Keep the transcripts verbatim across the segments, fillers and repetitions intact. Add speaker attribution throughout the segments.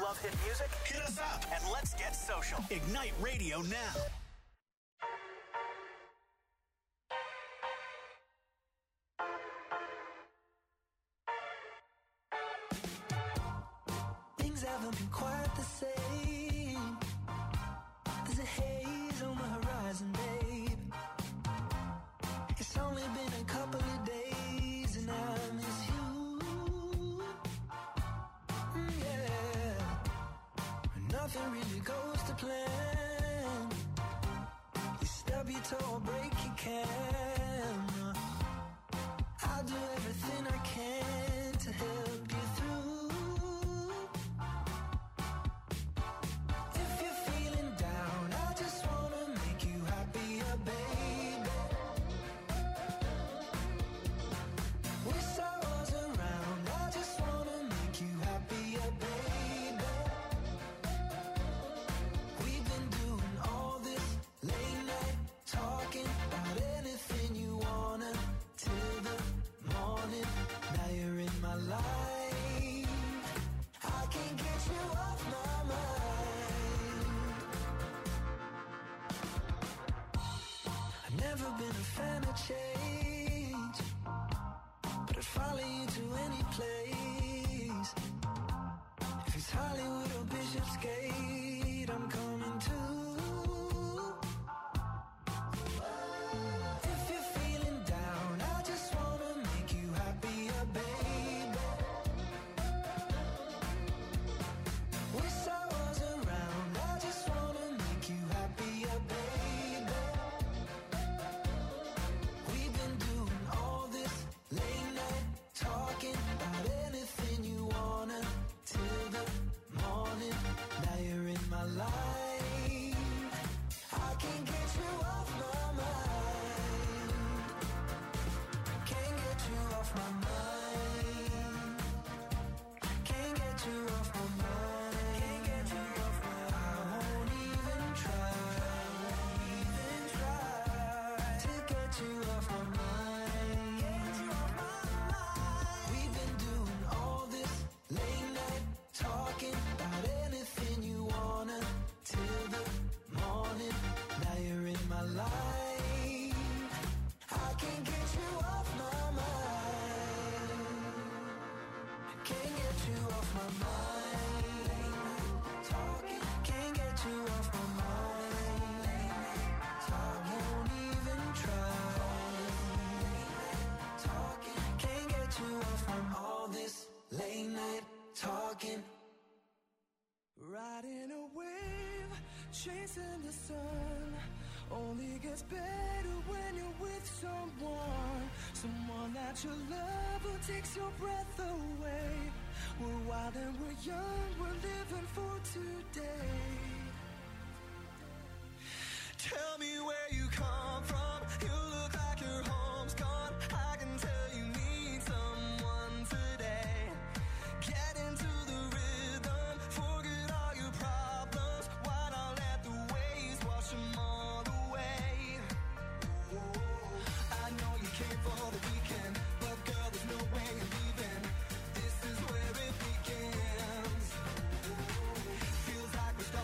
Speaker 1: love hit music?
Speaker 2: Hit us up
Speaker 1: and let's get social.
Speaker 2: Ignite Radio now.
Speaker 3: Things haven't been quite the same. There's a haze on the horizon, babe. It's only been a couple of days and I miss you. Mm, yeah. Nothing really goes to plan. You stub your toe or break your can. I'll do everything I can to help you through. If you're feeling down, I just wanna make you happier, baby. Wish I was around, I just wanna make you happier, baby. We've been doing all this late night talking about anything you wanna till the morning. Now you're in my life, I can't get you off my mind. I've never been a fan of change, but I'd follow you to any place. If it's Hollywood or Bishopsgate, I'm coming too. If you're feeling down, I just wanna make you happier, baby. Wish I was around, I just wanna make you happier, baby. We've been doing all this late night talking about anything you wanna till the morning. Now you're in my life, I can't get you off my mind. Can't get you off my mind. Can't get you off my mind. Can't get you off my mind. I won't even try, even try to get you off my mind. Get you off my mind. We've been doing all this late night talking about anything you wanna till the morning. Now you're in my life, I can't get you off my mind. Can't get you off my mind. Talking, can't get you off my mind. I won't even try. Talking, can't get you off from all this late night talking.
Speaker 4: Riding a wave, chasing the sun. Only gets better when you're with someone. Someone that you love who takes your breath away. We're wild and we're young, we're living for today. Tell me where you come from. You look like your home's gone. I can tell you need someone today. Get into the rhythm, forget all your problems. Why not let the waves wash them all away? I know you came for the weekend, but girl, there's no way you're leaving. This is where it begins. Feels like we're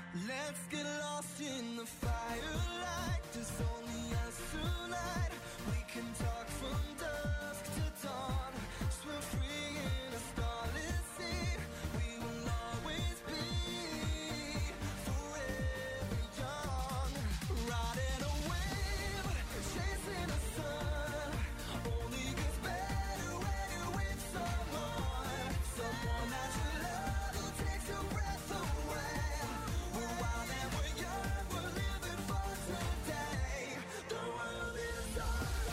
Speaker 4: Let's get lost in the firelight. There's only us tonight. We can talk from dusk to dawn. Swim free in a starless sea. We will always be forever young. Riding a wave, chasing the sun. Only gets better when you're with someone. Someone that you love who takes your breath away. We're wild and we're young, we're living for today. The world is ours.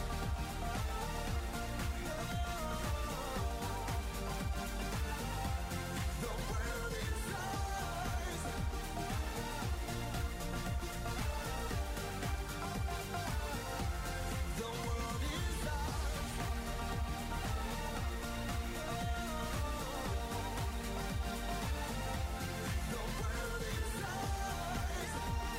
Speaker 4: The world is ours. The world is ours. The world is ours.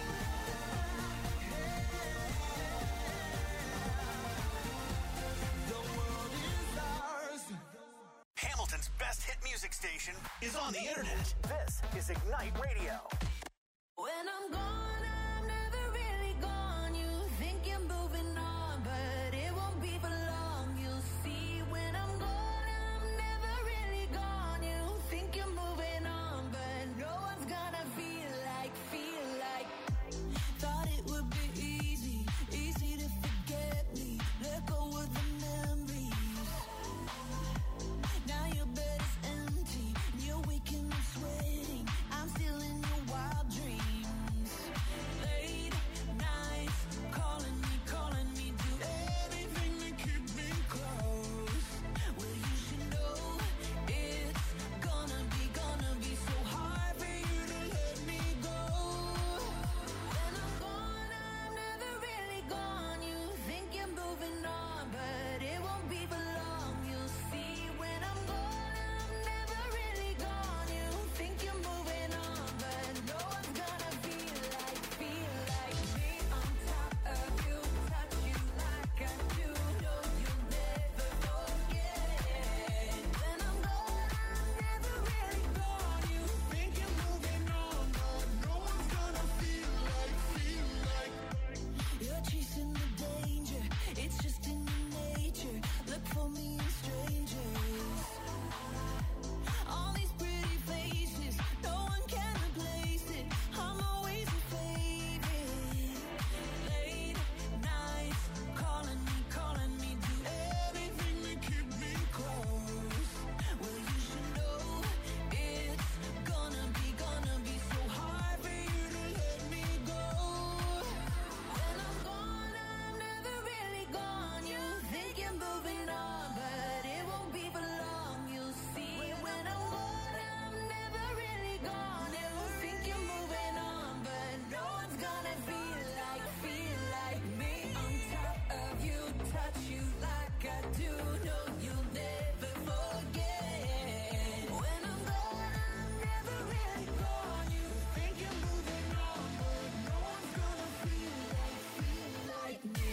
Speaker 4: The world is ours.
Speaker 1: Hamilton's best hit music station is on the internet. This is Ignite Radio.
Speaker 2: When I'm gone, I'm never really gone. You think you're moving on, but it won't be for long. You'll see when I'm gone, I'm never really gone. You think you're moving on, but no one's gonna feel like, feel like. Thought it would be easy, easy to forget me. Let go of the memories. Now your bed is empty, you're waking up sweating. I'm still in your wild dreams. Late nights, calling me, calling me, do anything to keep me close. Well, you should know it's gonna be, gonna be so hard for you to let me go. When I'm gone, I'm never really gone. You think you're moving on, but it won't be for long. You'll see when I'm gone, I'm never really gone. You think you're moving on, but no one's gonna feel like, feel like me on top of you, touch you like I do. No, you'll never forget. When I'm gone, I'm never really gone. You think you're moving on, but no one's gonna feel like, feel like. You're chasing the danger, it's just in your nature. Look for me in strangers. All these pretty faces, no one can replace it. I'm always your favorite. Late nights, calling me, calling me, do anything to keep me close. Well, you should know it's gonna be, gonna be so hard for you to let me go. When I'm gone, I'm never really gone. You think you're moving on, but it won't be for long. You'll see when I'm gone, I'm never really gone. You think you're moving on, but no one's gonna feel like, feel like me on top of you, touch you like I do. No, you'll never forget. When I'm gone, I'm never really gone. You think you're moving on, but no one's gonna feel like, feel like me.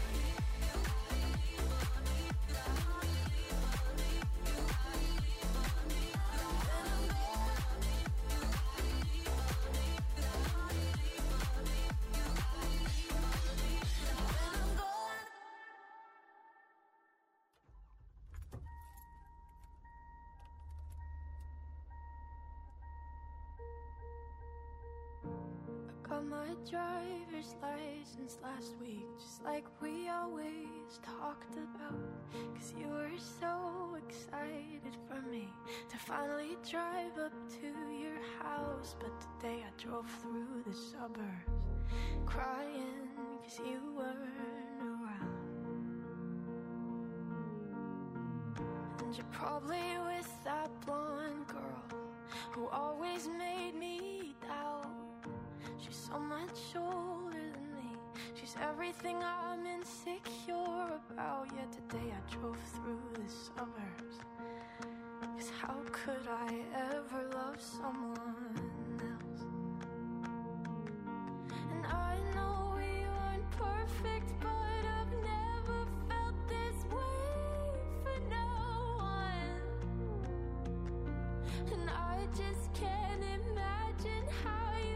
Speaker 5: I got my driver's license last week, just like we always talked about. Cause you were so excited for me to finally drive up to your house. But today I drove through the suburbs crying cause you weren't around. And you're probably with that blonde girl who always made me doubt. She's so much older than me. She's everything I'm insecure about. Yet today I drove through the suburbs. Cause how could I ever love someone else? And I know we aren't perfect, but I've never felt this way for no one. And I just can't imagine how you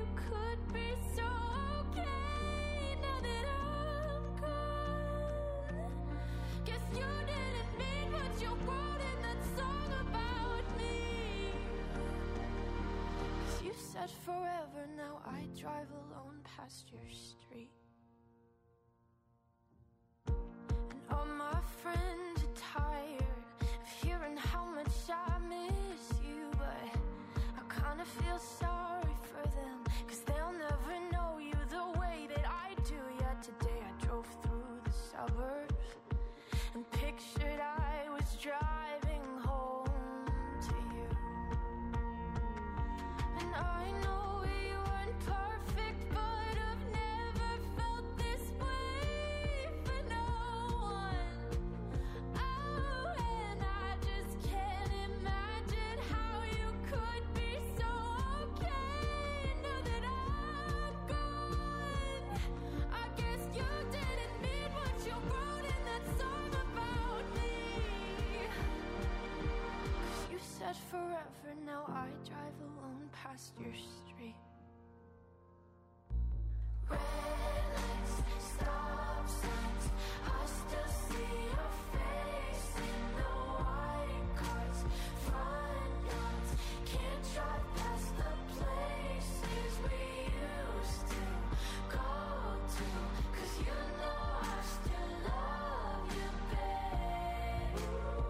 Speaker 5: forever. Now I drive alone past your street. And all my friends are tired of hearing how much I miss you, but I kinda feel sorry for them, 'cause they'll never know you the way that I do. Yeah, today I drove through the suburbs and pictured I was driving home to you. And I know we weren't perfect, but I've never felt this way for no one. Oh, and I just can't imagine how you could be so okay now that I'm gone. I guess you didn't mean what you wrote in that song about me. 'Cause you said forever, now I drive alone past your street. Red lights, stop signs, I still see your face in the white cars, front yards. Can't drive past the places we used to go to, 'cause you know I still love you, babe.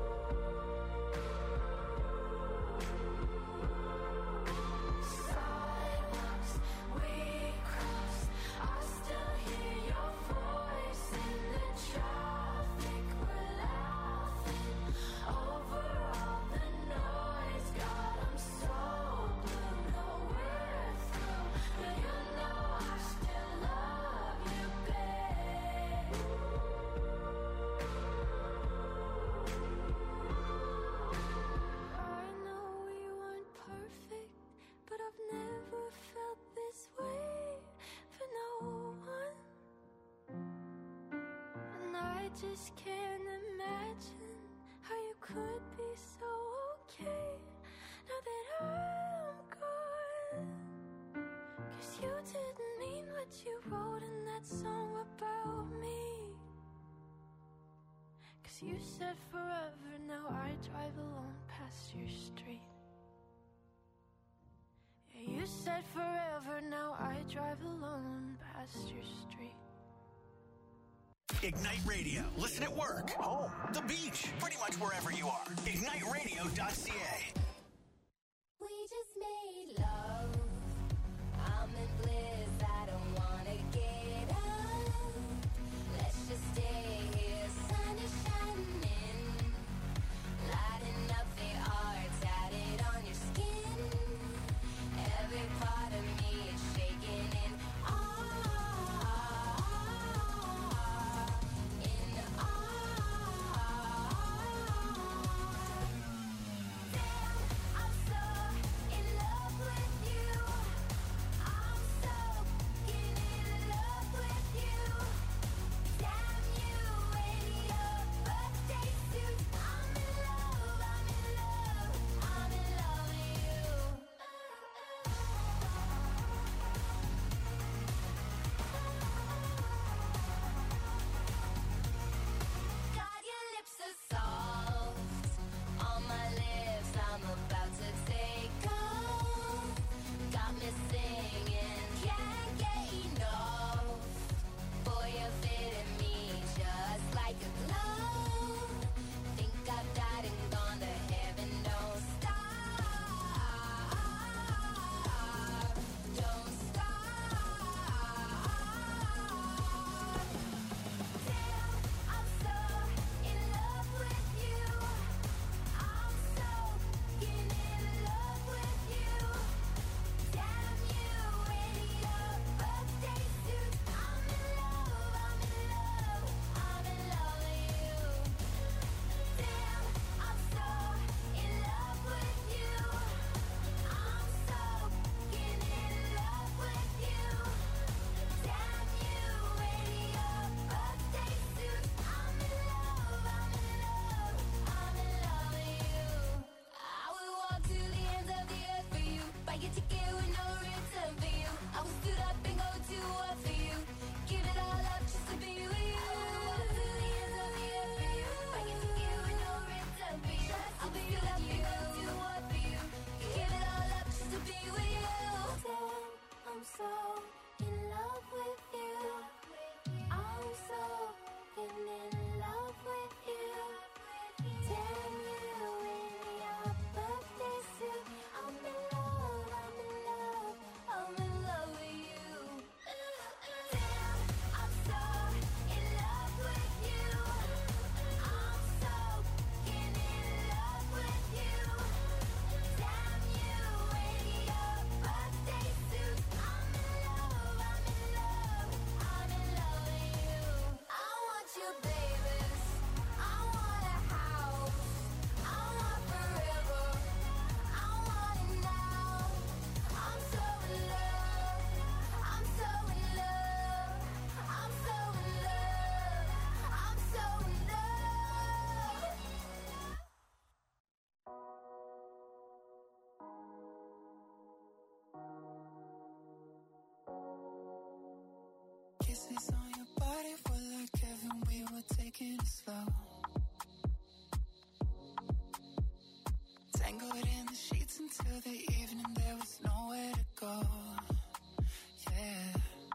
Speaker 5: Sidewalks we crossed, I still hear your voice in the traffic. We're laughing over all the noise. God, I'm so blue, no we're through, but you know I still love you, babe. I know we weren't perfect, but I've never felt this way for no one. And I just can't imagine how you could be so okay now that I'm gone. 'Cause you didn't mean what you wrote in that song about me. 'Cause you said forever, now I drive alone past your street. Yeah, you said forever, now I drive alone past your street.
Speaker 1: Ignite Radio. Listen at work, home, the beach, pretty much wherever you are. ignite radio dot c a.
Speaker 2: We just made love. I'm in bliss. I don't wanna get up. Let's just stay here. Sun is shining, lighting up the art tatted on your skin. Every part of me is shaking in awe, in awe. Damn, I'm so in love with you. I'm so in love with you. Damn you in your birthday suit. I'm in love, I'm in love, I'm in love with you. God, your lips are soft on my lips. I'm about to take off. Got me singing, can't get enough. Boy, you're fitting me just like a glove. Think I've died and gone to heaven. Don't stop, don't stop. Damn, I'm so in love with you. I'm so in love with you. Damn you in your birthday suit. I'm in love, I'm in love, I'm in love with you. Damn, I'm so in love with you. I'm so in love with you. Damn you in your birthday suit. I'm in love, I'm in love, I'm in love with you. I would walk to the ends of the earth for you. Buy your ticket with no return for you. I would stood up and go to war for you. Give it all up just to be with you. I would walk to the ends of the earth for you. Buy your ticket with no return for you. I would stood up and go to war for you. Give it all up just to be with you. Damn,
Speaker 3: taking it slow. Tangled in the sheets until the evening, there was nowhere to go. Yeah.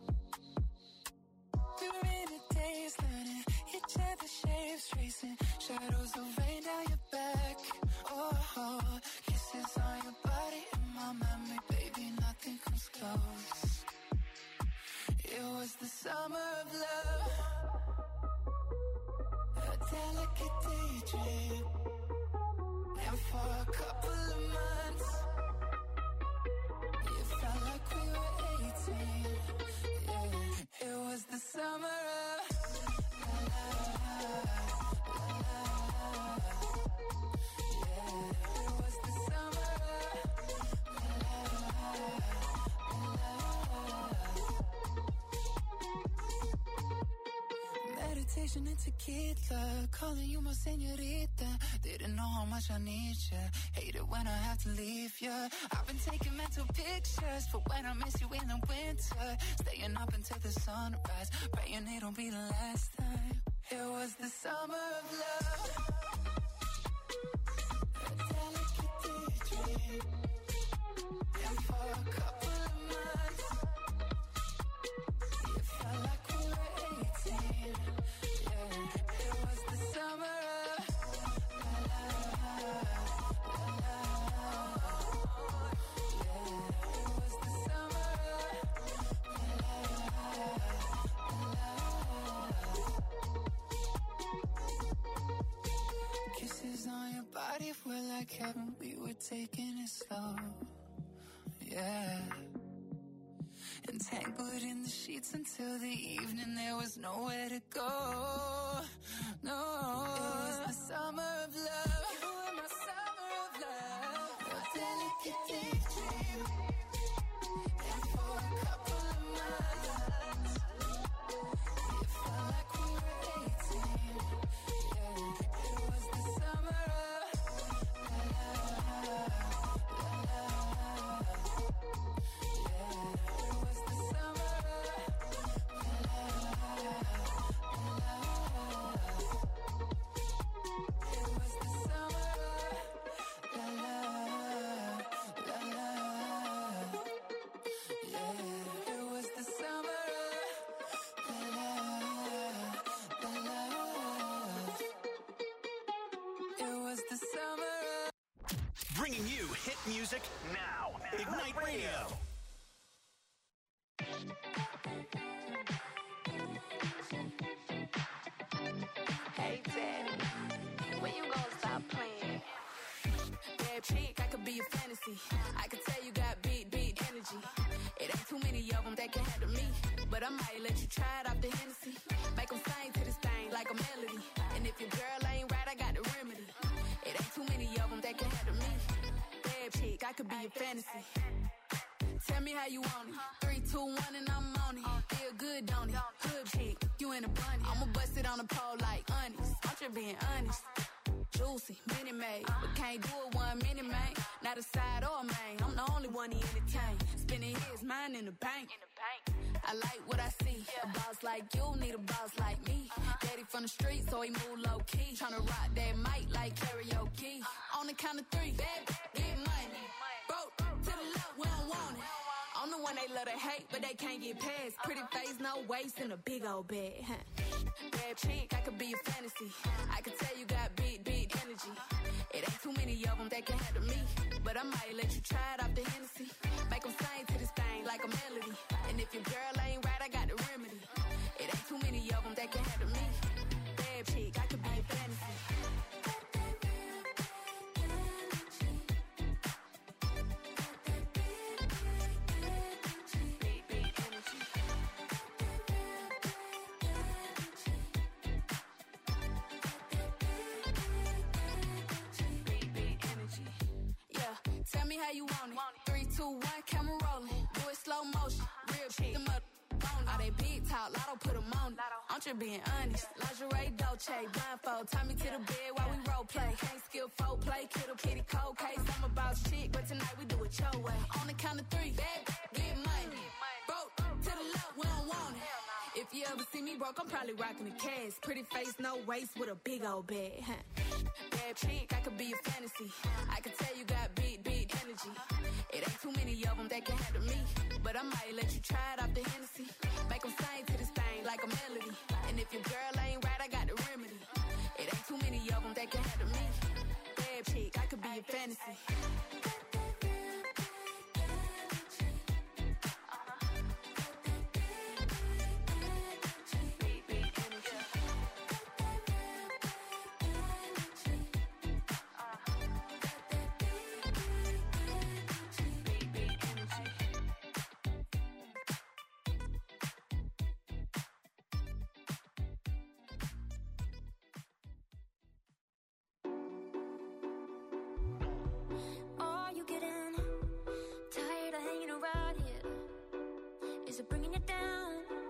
Speaker 3: We were in a daze, learning each other's shapes, tracing shadows of rain down your back. Oh, oh, kisses on your body and my memory, baby, nothing comes close. It was the summer of love, a delicate daydream. And for a couple of months, it felt like we were eighteen. Yeah, it was the summer of la, la, la, la. Yeah, it was the summer of la, la, la, la. Meditation and tequila, calling you my señorita. Didn't know how much I need you. Hate it when I have to leave you. I've been taking mental pictures for when I miss you in the winter. Staying up until the sunrise, praying it'll be the last time. It was the summer of love, a delicate daydream. And for a couple of months, it felt like we were eighteen. Yeah, it was the summer of on your body were like heaven, we were taking it slow. Yeah. Entangled in the sheets until the evening, there was nowhere to go. No. It was the summer of love. You were my summer of love. A delicate daydream. And for a couple of months, it felt like we were eighteen. Yeah. It was the summer of la, la, la, la, la. Yeah. It was the summer of la, la, la, la. It was the summer of la, la, la, la. Yeah. It was the summer of la, la, la, la. It was the summer of
Speaker 1: Bringing you hit music now. Ignite Radio.
Speaker 5: Hey, Daddy, when you gonna stop playing? Bad chick, I could be a fantasy. I could tell you got big, big energy. It ain't too many of them that can handle me. But I might let you try it off the Hennessy. Make them sing to this thing like a melody. And if your girl ain't right, I got the remedy. It ain't too many of them that can handle me. Bad chick, I could be a fantasy. Tell me how you want it. Three, two, one, and I'm on it. Feel good, don't it? Hood chick, you in a bunny. I'ma bust it on the pole like honest. I'm just being honest. Juicy, mini made, but can't do it one minute, man. Not a side or a main. I'm the only one he entertain. Spending his mind in the bank. I like what I see. A boss like you need a boss like me. Daddy from the street, so he move low key. Tryna rock that mic like karaoke. On the count of three, baby, get money. Broke to the left, we don't want it. I'm the one they love to hate, but they can't get past. Pretty face, no waist, and a big old bag. Huh? Bad chick, I could be a fantasy. I could tell you got big, big energy. It ain't too many of them that can handle me. But I might let you try it off the Hennessy. Make them sing to this thing like a melody. And if your girl ain't right, I got the remedy. It ain't too many of them that can handle me. Bad chick, I could be a fantasy. Tell me how you want it. Three, two, one, camera rolling. Do it slow motion. Real shit. Them up on all they big talk. Lotto put them on it. I'm just being honest. Lingerie, Dolce, blindfold. Tie me to the bed while we role play. Can't skill folk play. Kiddo, kitty, cold case. I'm about shit, but tonight we do it your way. On the count of three, bad, get money. Broke to the left, we don't want it. If you ever see me
Speaker 6: broke, I'm probably rocking a cast. Pretty face, no waist, with a big old bag. Huh? Bad chick, I could be a fantasy. I could tell you got big, big energy. It ain't too many of them that can handle me. But I might let you try it off the Hennessy. Make them sing to this thing like a melody. And if your girl ain't right, I got the remedy. It ain't too many of them that can handle me. Bad chick, I could be a fantasy.
Speaker 5: Is it bringing you down?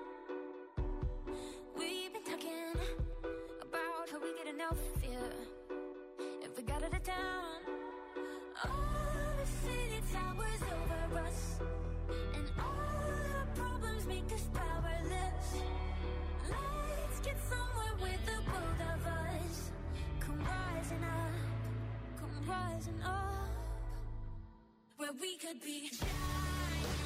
Speaker 5: We've been talking about how we get enough fear if we got out of town. All the city towers over us, and all our problems make us powerless. Let's get somewhere with the both of us. Come rising up, come rising up, where we could be giants.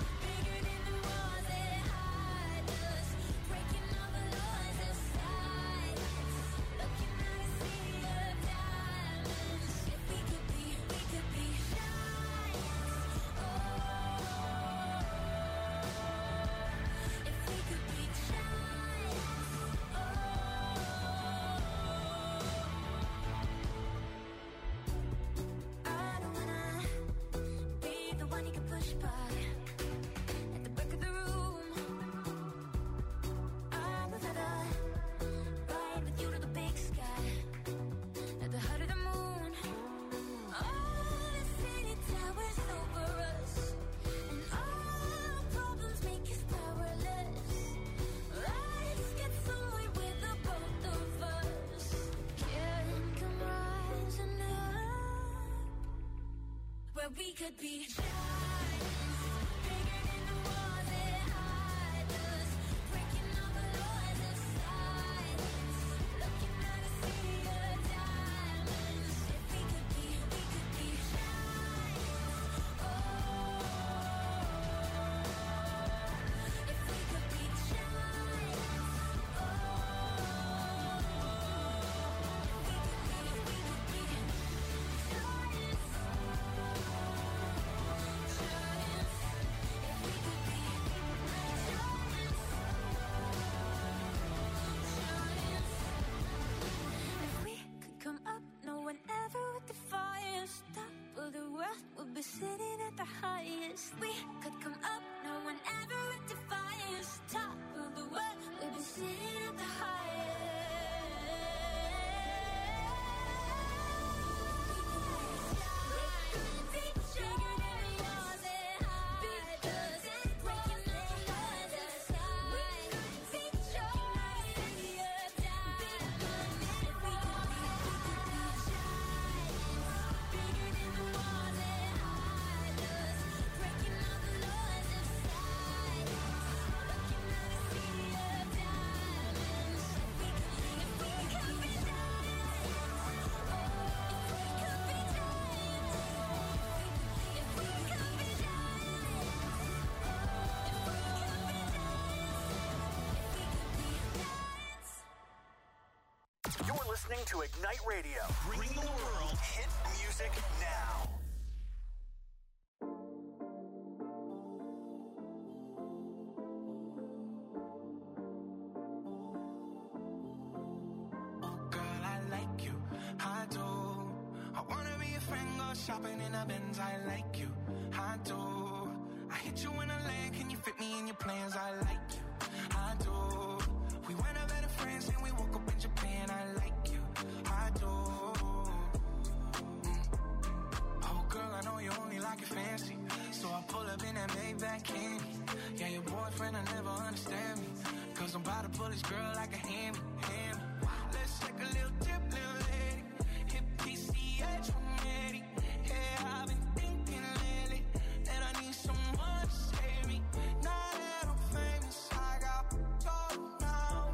Speaker 5: We could be giants, bigger than the walls that hide us, breaking all the laws of silence, looking at a sea of diamonds. If we could be, we could be giants. Oh, if we could be giants. Oh, if we could be, we could be giants. Sitting at the highest, we could come up. No one ever would defy us. Top of the world, we'd be sitting at the highest. We could be bigger than the walls that hide us, breaking all the laws outside. We could be giants of diamonds. If we could be, we could be giants, bigger than the walls that.
Speaker 1: You're listening to Ignite Radio, bringing the world hit music now.
Speaker 3: Girl, I like you, I do. I wanna be a friend, go shopping in a Benz. I like you, I do. I hit you in a land, can you fit me in your plans? I like you, I do. We went up better friends and we woke up in Japan. I like you, I do. Mm. Oh girl, I know you only like it fancy, so I pull up in that Maybach candy. Yeah, your boyfriend will never understand me, cause I'm about to pull this girl like a hammy, hammy. Let's take a little dip, little lady. Hit P C H one eighty. Yeah, I've been thinking lately that I need someone to save me. Now that I'm famous, I got gold now.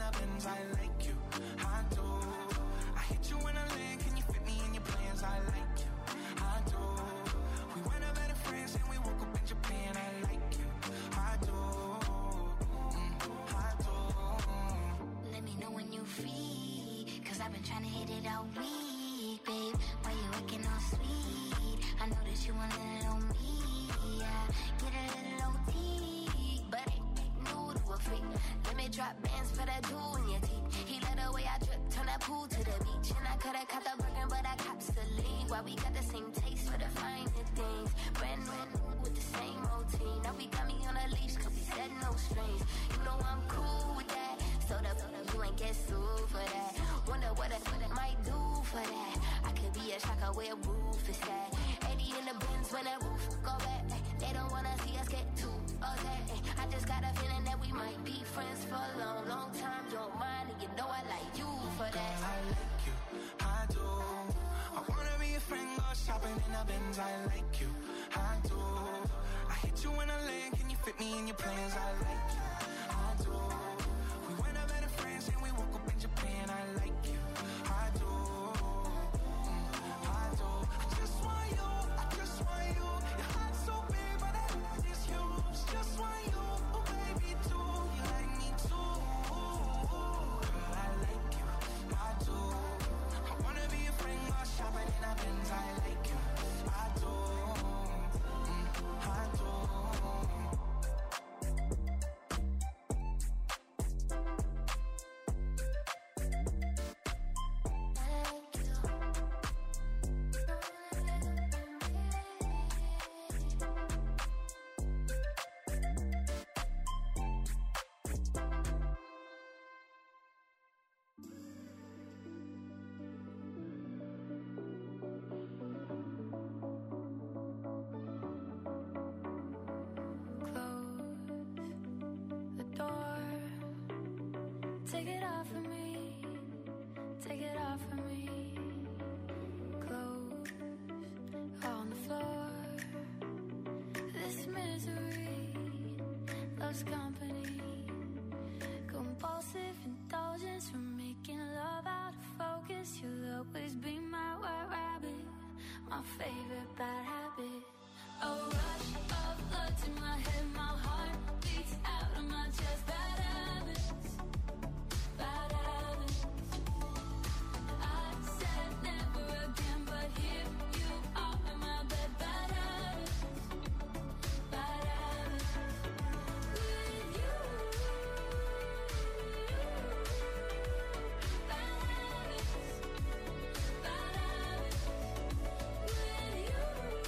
Speaker 3: a Benz, I like you, I do. I hit you in a lane, can you fit me in your plans? I like you, I do. We went out better friends and we woke up in Japan, I like you, I do, mm, I do.
Speaker 7: Let me know when you free, cause I've been trying to hit it all week, babe. Why you acting all sweet? I know that you want a little me, yeah. Get a little O T, but ain't new to a freak. Let me drop bands for that jewel in your teeth. He let the way I drip, turn that pool to the beach. And I coulda caught the burger, but I cops the lead. Why we got the same taste for the finer things. Brand new with the same routine. Now we got me on a leash, cause we said no strings. You know I'm cool with that. So the you ain't get sued for that. Wonder what I might do for that. I could be a shocker where roof is at. eighty in the bins when the roof go back. They don't wanna see us get too upset. I just got a feeling that we might be friends for a long, long time. You're mine and you know I like you for that.
Speaker 3: Girl, I like you, I do. I wanna be a friend, go shopping in a Benz, I like you, I do. I hit you in a lane, can you fit me in your plans? I like you, I do. We went out better friends and we woke up in Japan, I like you, I do, mm, I do. I just want you, I just want you. Your heart's so big, but that is huge. Just want you, oh baby, too. You like me too. Girl, I like you, I do. I wanna be a friend, go shopping in a Benz, I like you, I do, mm, I do.
Speaker 5: Take it off of me, take it off of me. Clothes on the floor. This misery loves company. Compulsive indulgence from making love out of focus. You'll always be my white rabbit, my favorite bad habit. A rush of blood to my head, my heart beats out of my chest. Bad habits. Bad habits. I said never again, but here you are in my bed. Bad habits. Bad habits. With you. Bad habits. Bad habits. With you.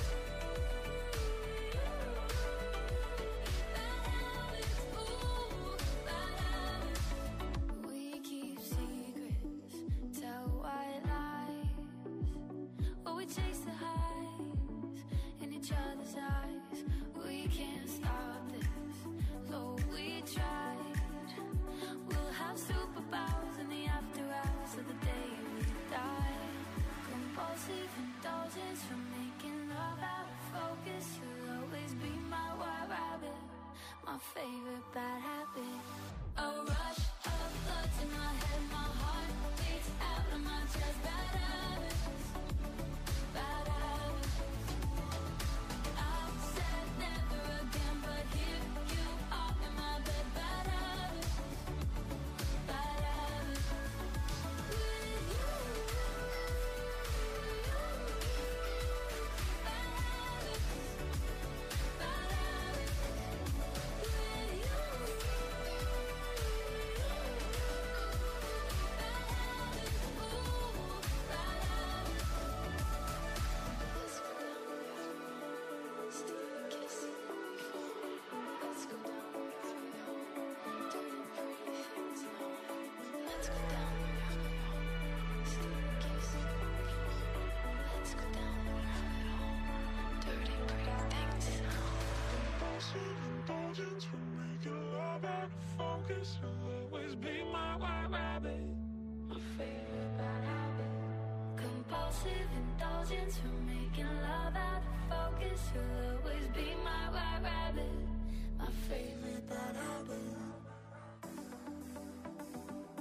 Speaker 5: Bad habits. Ooh, bad habits. We keep secrets, tell white lies, while we chase the highs in each other's eyes. We can't stop this, though we tried. We'll have superpowers in the after hours of the day we die. Compulsive indulgence from making love out of focus. You'll always be my white rabbit, my favorite bad habit. A rush of blood to my head, my heart beats out of my chest. Bad habits, bad habits. I said never again, but here you are in my bed. Bad habits, bad habits. With you, bad habits, bad habits. With you.
Speaker 3: Indulgence for making love out of focus. You'll always be my white rabbit, my favorite bad habit.
Speaker 5: Compulsive indulgence from making love out of focus. You'll always be my white rabbit, my favorite bad habit.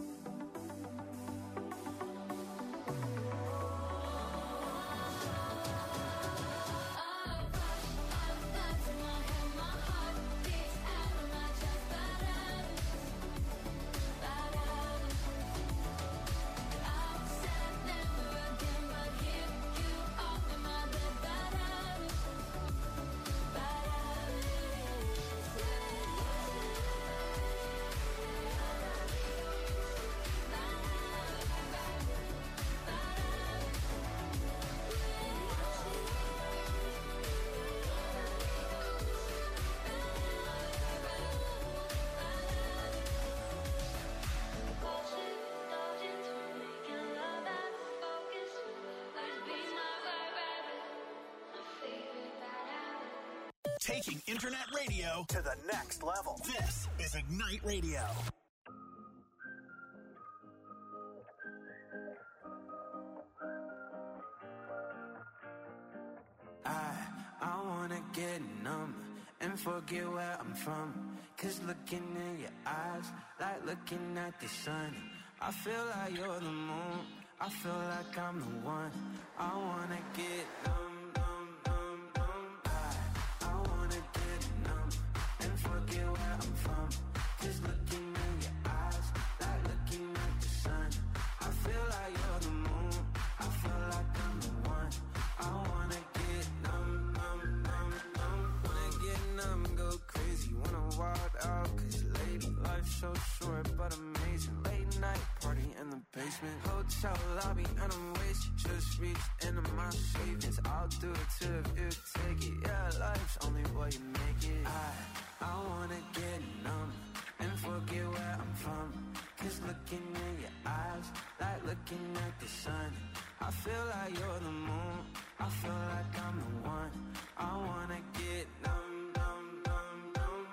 Speaker 1: Taking internet radio to the next level. This is Ignite Radio.
Speaker 3: I, I wanna get numb and forget where I'm from. Cause looking in your eyes, like looking at the sun. I feel like you're the moon, I feel like I'm the one. I wanna get numb, numb, numb, numb. I, I wanna get numb and forget where I'm from. Cause looking in your eyes, like looking at the sun. I feel like you're the moon, I feel like I'm the one. I wanna get numb, numb, numb, numb. Wanna get numb, go crazy, wanna wild out. Cause lady, life's so short but amazing. Late night party in the basement, hotel lobby and I'm wasted. Just reached into my savings, I'll do it too if you take it. Yeah, life's only what you make it. I, I wanna get numb and forget where I'm from. Cause looking in your eyes, like looking at the sun. I feel like you're the moon, I feel like I'm the one. I wanna get numb, numb, numb, numb.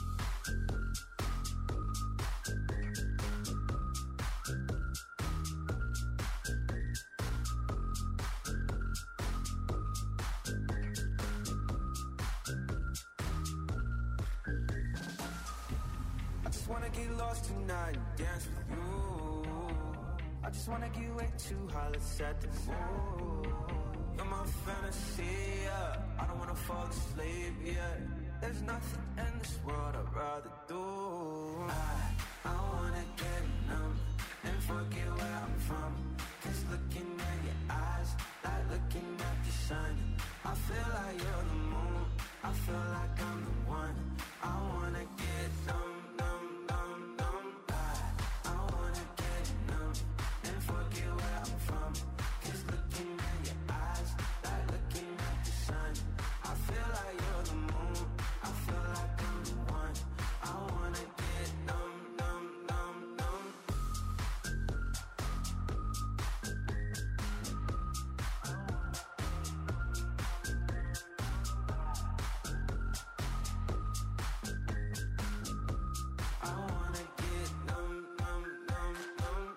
Speaker 3: I just wanna get lost tonight and dance with you. I just wanna get way too high, let's set the mood. You're my fantasy, yeah. I don't wanna fall asleep, yeah. There's nothing in this world I'd rather do. I, I wanna get numb and forget where I'm from. Cause looking at your eyes, like looking at the sun. I feel like you're the moon, I feel like I'm the one. I wanna get numb, numb, numb, numb. I, I wanna get numb and forget where I'm from. Cause looking at your eyes, like looking at the sun. I feel like you're the moon, I feel like I'm the one. I wanna get numb, numb, numb, numb. I wanna get numb, numb, numb, numb.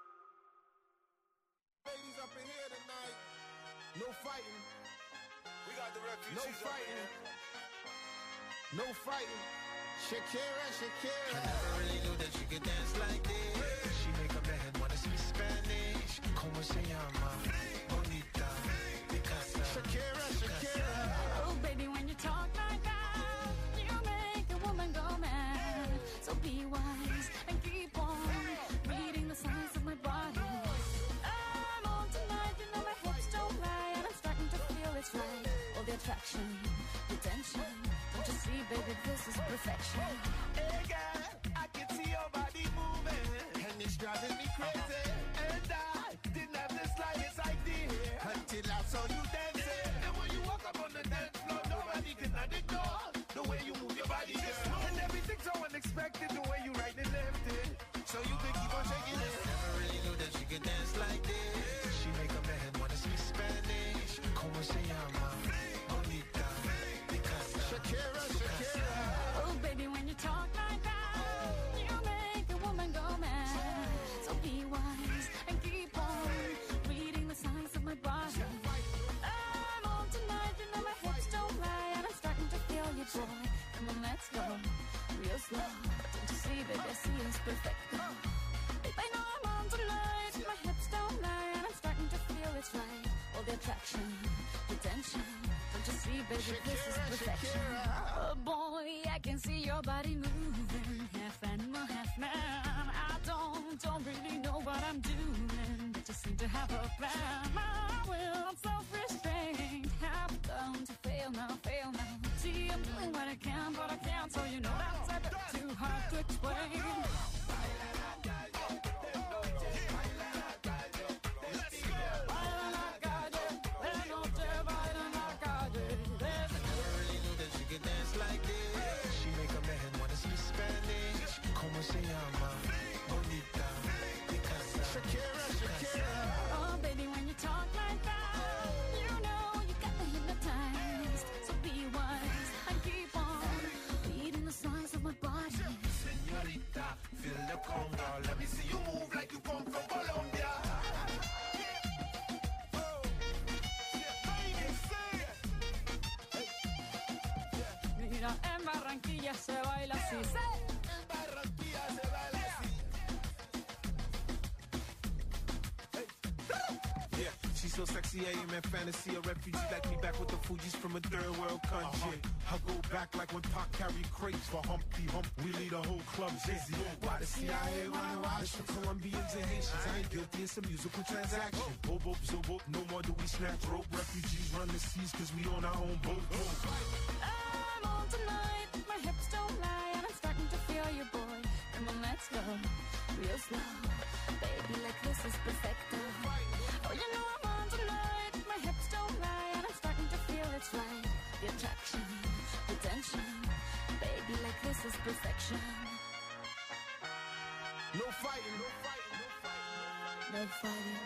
Speaker 8: Ladies up in here tonight. No fighting.
Speaker 9: We got the refugees
Speaker 8: No
Speaker 9: up in
Speaker 8: fighting.
Speaker 9: here.
Speaker 8: No fighting. Shakira,
Speaker 10: I
Speaker 8: Shakira.
Speaker 10: never really knew that you could dance like this. She make a man wanna speak Spanish. Como se llama? Bonita. Picasa.
Speaker 8: Shakira, Shakira.
Speaker 5: Oh, baby, when you talk like that, you make a woman go mad. So be wise and keep on reading the signs of my body. I'm on tonight, you know my hips don't lie, and I'm starting to feel it's right. All the attraction, the tension. Don't you see, baby, this is perfection.
Speaker 8: Hey girl, I can see your body moving, and it's driving me crazy. And I didn't have the slightest idea until I saw you dancing. And when you walk up on the dance floor, nobody can ignore the way you move your body, girl. And everything's so unexpected, the way you right and left it. So you can keep on shaking it.
Speaker 10: Never really knew that she could dance like this. She make a man wanna speak Spanish. Como se llama? Bonita. Picasa.
Speaker 8: Shakira, Shakira.
Speaker 5: Oh, baby, when you talk like that, you make a woman go mad. So be wise and keep on reading the signs of my body. I'm on tonight, you know my hips don't lie, and I'm starting to feel you, boy. Come on, let's go, real slow. Don't you see, baby, I see it's perfect. Babe, I know I'm on tonight, my hips don't lie, and I'm starting to feel it's right. All the attraction, the tension. Don't you see, baby, this is perfection. Oh boy, I can see your body moving, half animal, half man. I don't, don't really know what I'm doing, but just seem to have a plan. My will, I'm self-restrained, have come to fail now, fail now. See, I'm doing what I can, but I can't, so you know that's a bit too hard to explain.
Speaker 10: Never really knew that she could dance like this. She make a man wanna speak Spanish. Como se llama? Bonita. Picasa.
Speaker 8: Shakira, Shakira.
Speaker 5: Oh, baby, when you talk like that, you know you got me hypnotized. So be wise and keep
Speaker 8: the conga. Let me see you move like you come from Colombia.
Speaker 11: Mira, en Barranquilla se baila así.
Speaker 8: En Barranquilla se baila así.
Speaker 10: Yeah, she's so sexy, I am in fantasy. A refugee like me back with the Fugees from a third world country. I go back like when Pac carried crates for Humpty Hump. We lead a whole club dizzy. Why the C I A wanna watch the Colombians and Haitians? I ain't guilty, it's a musical transaction. Boop, boop, so boop, no more do we snatch rope. Refugees run the seas cause we on our own boat.
Speaker 11: I'm on tonight, my hips don't lie, and I'm starting to feel you, boy. Come on, let's go, real slow. Baby, like this is perfecto. Oh, you know I'm on tonight, my hips don't lie, and I'm starting to feel it's right. The attraction, the tension. Baby, like this is perfection.
Speaker 8: No fighting, no fighting, no fighting.
Speaker 11: No fighting.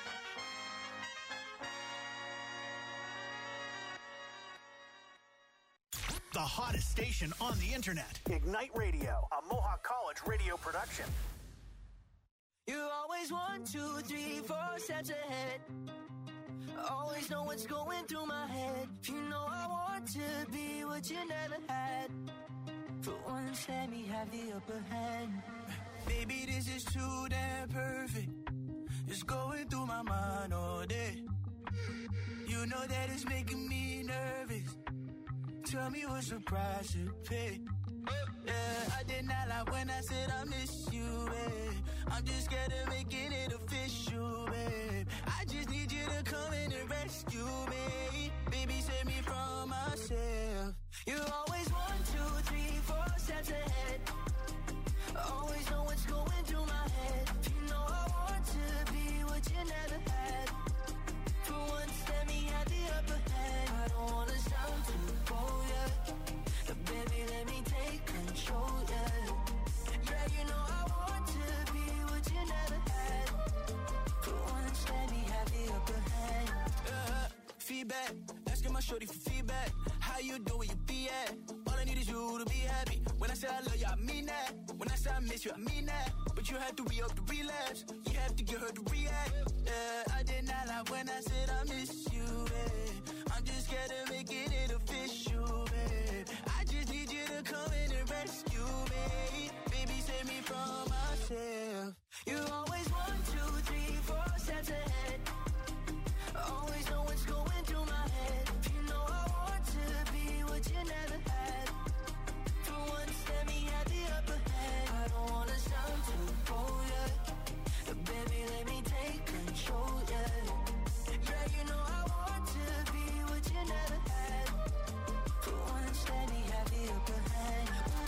Speaker 1: The hottest station on the internet. Ignite Radio, a Mohawk College radio production.
Speaker 3: You always one, two, three, four steps ahead. Always know what's going through my head. You know I want to be what you never had. For once, let me have the upper hand.
Speaker 4: Baby, this is too damn perfect. It's going through my mind all day. You know that it's making me nervous. Tell me what's the price to pay. Yeah, I did not lie when I said I miss you, babe. I'm just scared of making it official, babe. I just need you to come in and rescue me. Baby, save me from myself.
Speaker 3: You always one, two, three, four steps ahead. Always know what's going through my head. You know I want to be what you never had. For once, let me have the upper hand. I don't wanna sound too bold, yeah. But baby, let me take control, yeah. Yeah, you know I want to be what you never had. For once, let me have the upper hand.
Speaker 4: Uh, feedback, asking my shorty for feedback. How you doing, where you be at? All I need is you to be happy. When I say I love you, I mean that. When I say I miss you, I mean that. But you have to re-up the relapse. You have to get her to react. Yeah, I did not lie when I said I miss you, babe. I'm just scared of making it official, babe. I just need you to come in and rescue me. Baby, save me from myself.
Speaker 3: You always one, two, three, four steps ahead. Always know what's going through my head. You know I want to be what you never had. For once, let me have the upper hand. I don't wanna sound too bold, yeah. But baby, let me take control, yeah. Yeah, you know I want to be what you never had. For once, let me have the upper hand.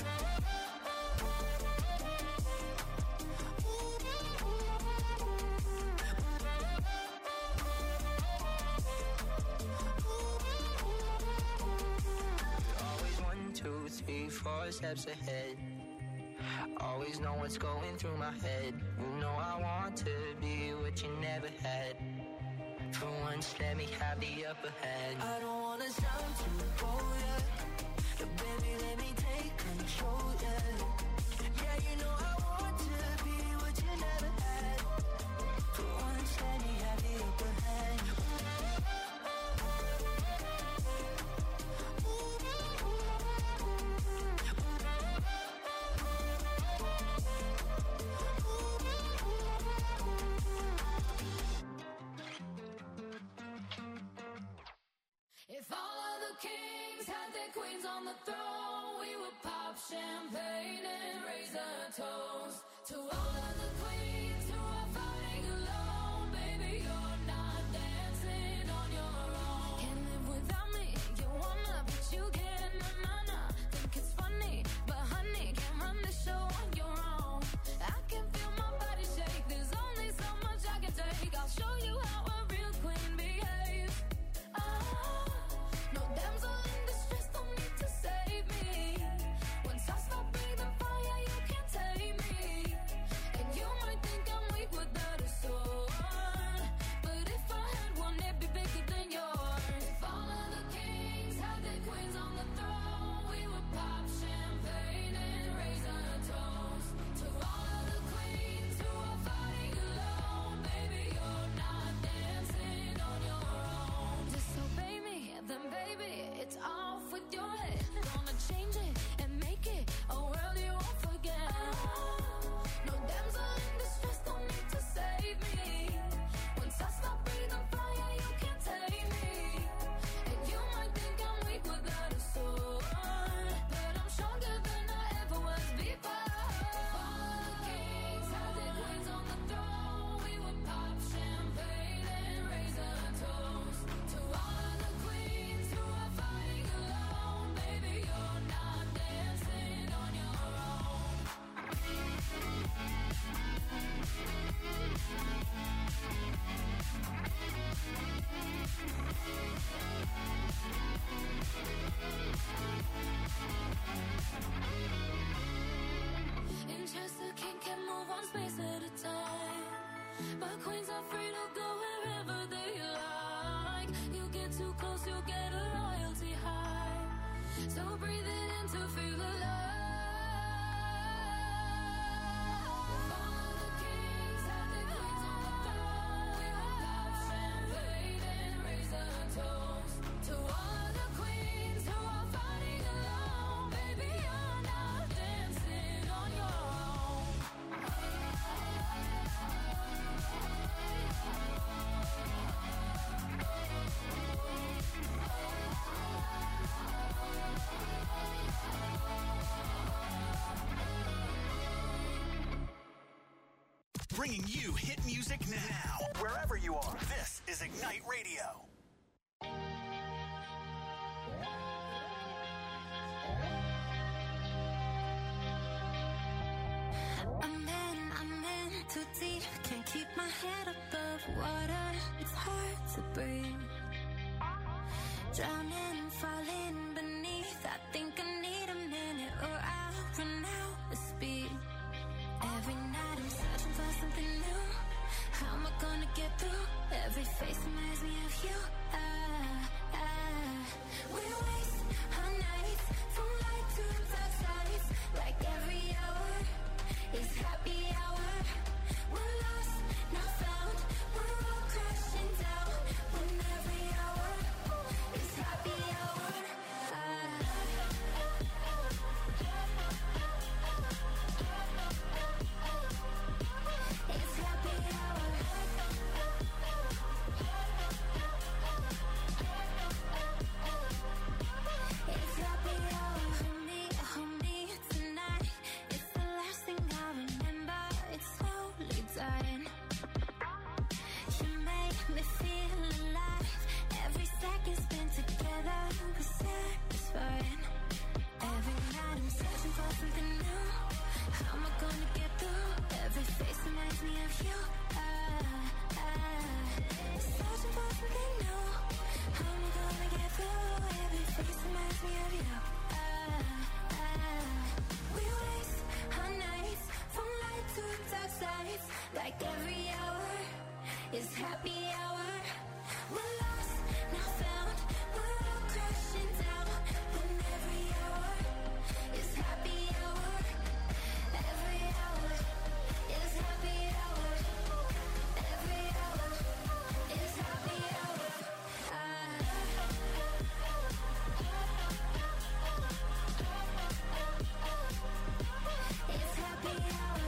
Speaker 4: Always one, two, three, four steps ahead. Always know what's going through my head. You know I want to be what you never had. For once, let me have the upper hand.
Speaker 3: I don't wanna sound too bold, yeah. But baby, let me take control, yeah. Yeah, you know I want to be what you never had. For once, let me have the upper hand.
Speaker 5: If all of the kings had their queens on the throne, we would pop champagne and raise a toast to all of the queens who are fighting alone. Baby, you're not dancing on your own. Can't live without me, you wanna, but you can't. Nah, nah, nah. Think it's funny, but honey, can't run the show on your own. I can feel my body shake. There's only so much I can take. I'll show you how a real queen behaves. Ah, no damsel in distress, don't need to save me. Once I stop breathing fire, you can't tame me.
Speaker 1: bringing you hit music now. Wherever you are, this is Ignite Radio.
Speaker 2: I'm in, I'm in too deep. Can't keep my head above water. It's hard to breathe. Drowning, falling beneath. I think I need a minute or I'll run out of speed. Every night I'm searching for something new. How am I gonna get through? Every face reminds me of you. Ah, ah. We waste our nights from light to dark sides. Like every hour is happy hour. We're lost, not found. We're all crashing down. When every hour is happy hour. Ah. It's happy hour. It's happy hour. Hold me, hold me tonight. It's the last thing I remember. It's slowly dying. You make me feel alive. Every second spent together was satisfying. Every night I'm searching for something new. How am I gonna get through? Every face reminds me of you. Ah, ah. Searching for something new. How am I gonna get through? Every face reminds me of you. Ah, ah. We waste our nights from light to dark sides. Like every hour is happy hour. We're lost, now found. We're all crashing down. When every hour is happy hour. Every hour is happy hour. Every hour is happy hour. Ah. It's happy hour.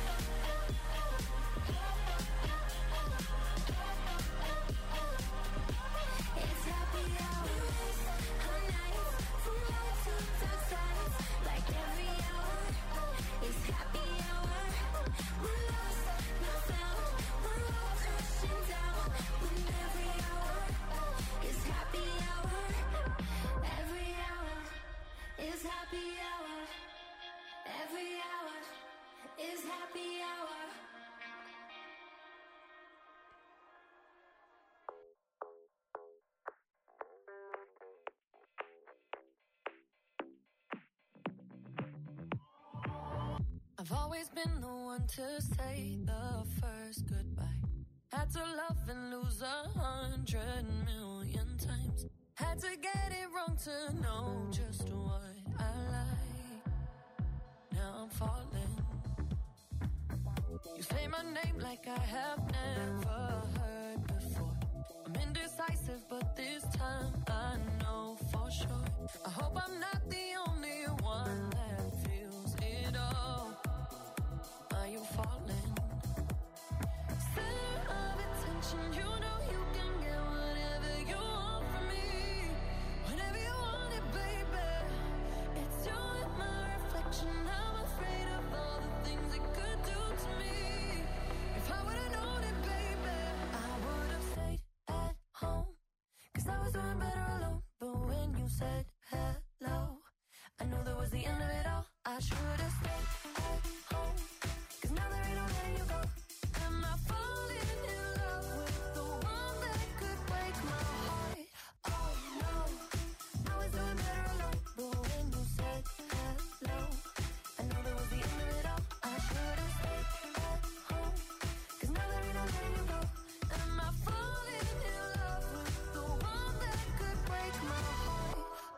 Speaker 2: It's happy hour. Our nights from light to dark sides. Like every hour is happy hour. We're lost, not found. We're all crashing down. When every hour is happy hour. Every hour is happy hour. Every hour is happy hour.
Speaker 12: I've always been the one to say the first goodbye. Had to love and lose a hundred million times. Had to get it wrong to know just what I like. Now I'm falling. You say my name like I have never heard before. I'm indecisive, but this time I know for sure. I hope I'm not the only one that feels it all. Are you falling? Center of attention, you know you can get whatever you want from me. Whenever you want it, baby. It's you and my reflection. I'm afraid of all the things it could do to me. If I would've known it, baby, I would've stayed at home. Cause I was doing better alone. But when you said hello, I knew that was the end of it all. I should've stayed at home. Cause now there ain't no letting you go. Am I falling in love with the one that could break my heart? Oh no, I was doing better alone. But when you said hello, I knew that was the end of it all. I should've stayed at home. Cause now there ain't no letting you go. Am I falling in love with the one that could break my heart?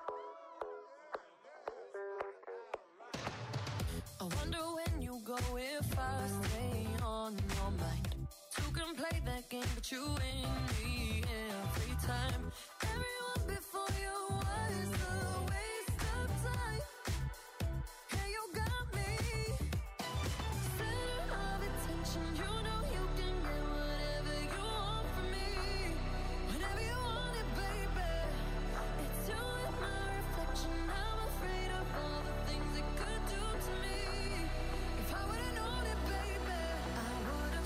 Speaker 12: I wonder when you go if I stay on your mind. Two can play that game, but you win me every time. Everyone before you was a waste of time. Yeah, you got me. Center of attention, you know you can get whatever you want from me. Whenever you want it, baby. It's you and my reflection. I'm afraid of all the things it could do to me. If I would've known it, baby, I would've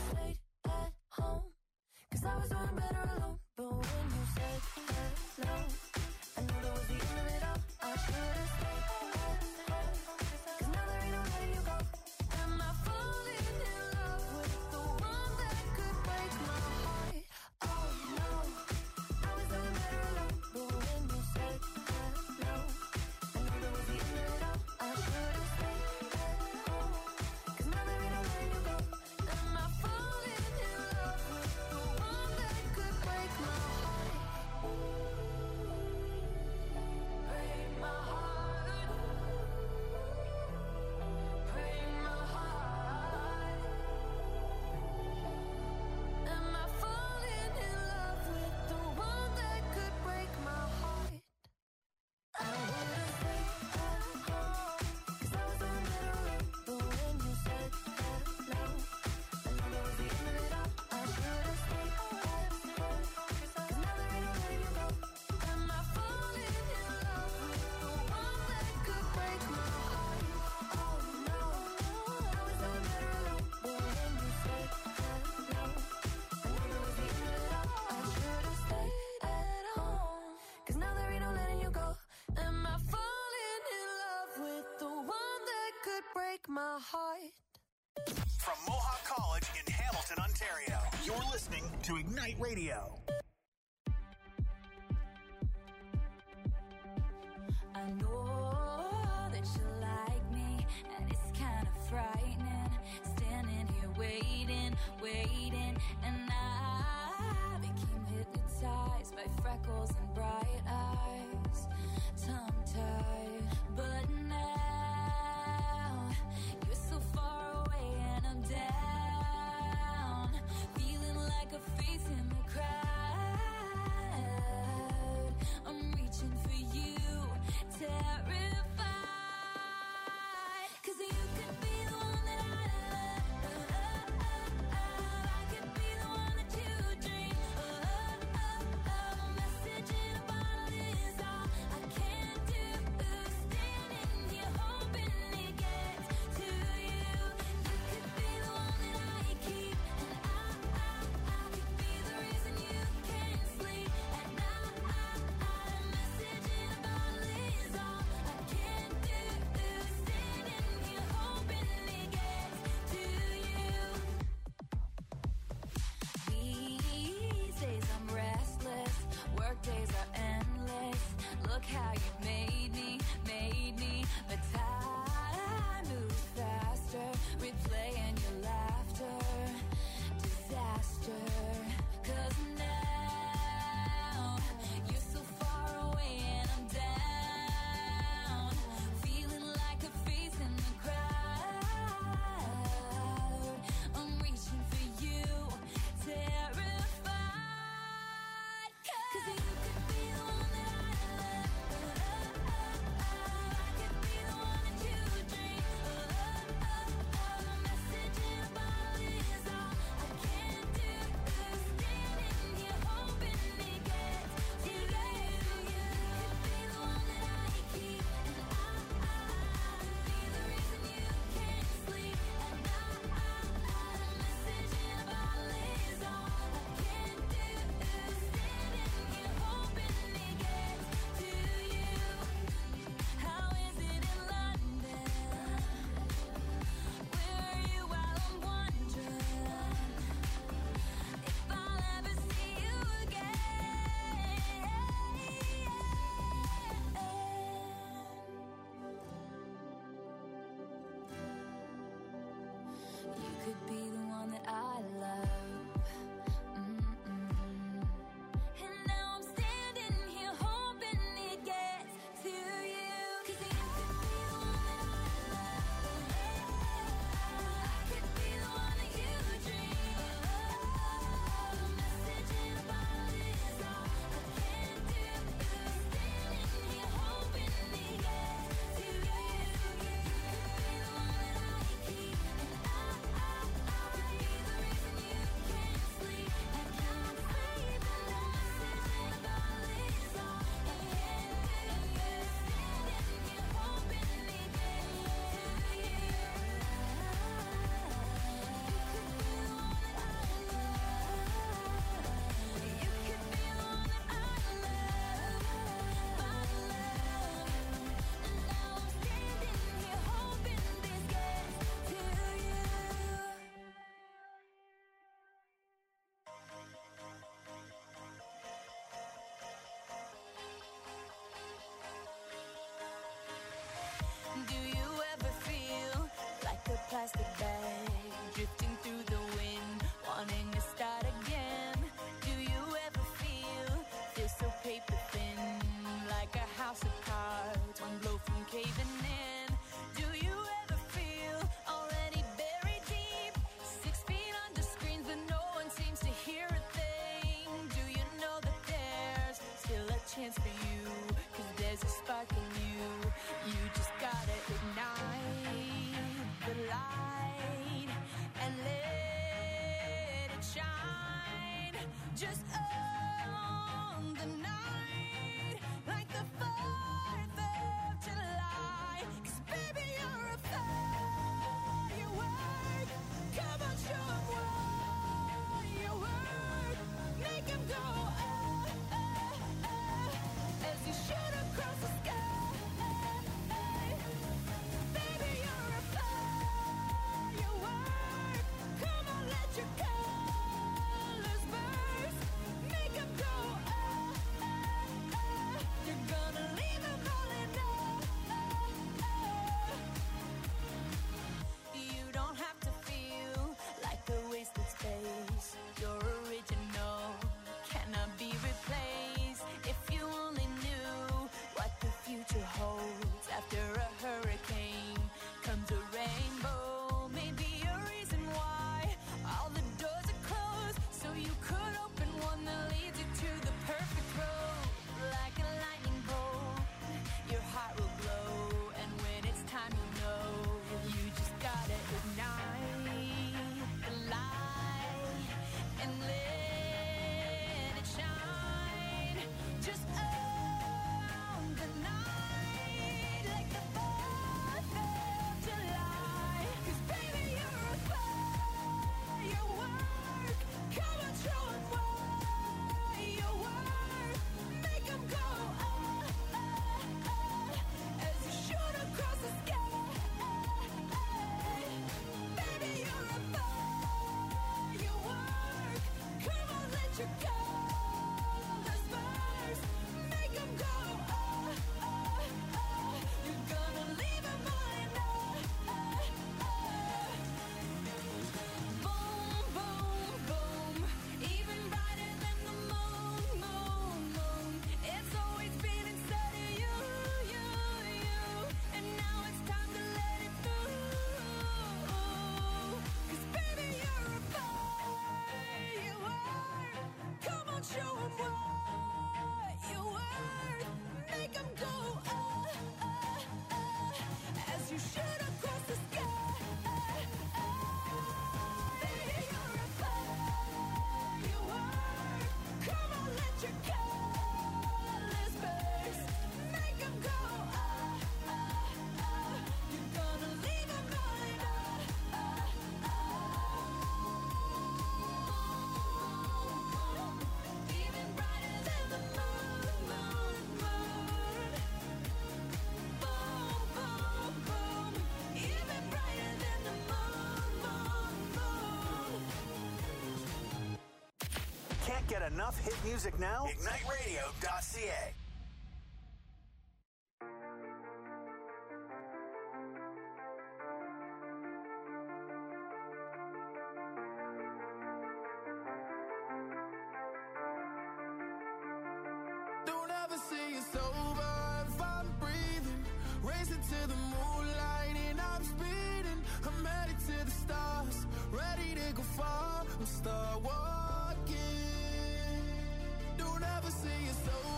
Speaker 2: said hello, I know that was the end of it all. I should have stayed. Cause now there ain't no letting you go. Am I falling in love with the one that could break my heart? Oh no, I was doing better alone. But when you said hello, I know that was the end of it all. I should have stayed. Cause now there ain't no letting you go. Am I falling in love with the one that could break my heart? Break my heart. Break my heart. Am I falling in love with the one that could break my heart? I would've stayed at home, cause I was doing better alone. But when you said hello, I know that was the end of it all. I should've stayed at home, cause now there ain't no letting you go. Am I falling in love with the one that could break my heart? Oh no, I was doing better alone. But when you said hello, I know that was the end of it all. I should've stayed at home, cause now there ain't no letting you go. Am I falling in love with the one that could break my heart?
Speaker 1: From Mohawk College in Hamilton, Ontario, you're listening to Ignite Radio.
Speaker 11: I know that you like me, and it's kind of frightening. Standing here waiting, waiting, and I became hypnotized by freckles and bright eyes, tongue-tied. But now you're so far away, and I'm down, feeling like a face in the crowd. I'm reaching for you, terrified, 'cause you could be the one that I love. I could be the one that you dream. A message in a bottle is all I can do. Standing
Speaker 12: caving in. Do you ever feel already buried deep? Six feet under screens, but no one seems to hear a thing. Do you know that there's still a chance for you? 'Cause there's a spark in you. You just gotta ignite the light and let it shine. Just on the night, like the fourth of July. 'Cause baby, you're a firework. Come on, show 'em what you work. Make 'em go, oh, oh, oh, as you shoot across the sky. Baby, you're a firework. Come on, let your colors burst. Make 'em go, oh, oh, oh. You're gonna leave 'em all in awe. You don't have to feel like a wasted space. You're original, cannot be replaced. If you only knew what the future holds. After a hurricane comes a rainbow. Maybe a reason why all the doors are closed, so you could open one that leads you to the perfect road. Like a lightning bolt, your heart will glow, and when it's time you know, you just gotta ignite the light and let it shine. Just on the night, like the fourth of July. 'Cause baby, you're a firework. Come on, show 'em what you work. Make 'em go, oh, oh, oh, as you shoot across the sky. Baby, you're a firework. Come on, let your colors burst. Make 'em go, oh, oh, oh. You're gonna leave 'em all in awe. Boom, boom, boom. Even brighter than the moon, moon, moon. It's always been inside of you, you, you. And now it's time to let it through. 'Cause baby, you're a firework. Come on, show 'em what you work. Make 'em go, oh, oh, oh, as you shoot across the sky. Baby, you're a firework. Come on, let your colors burst. Make 'em go, oh, oh, oh. You're gonna leave 'em all in awe. Even brighter than the moon, moon, moon. Boom, boom, boom. Even brighter than the moon, moon, moon.
Speaker 1: Can't get enough hit music now? Ignite radio dot c a.
Speaker 3: Don't ever say it's over if I'm breathing. Racing to the moonlight and I'm speeding. I'm headed to the stars, ready to go far. I'm start walking. Don't ever say it's over.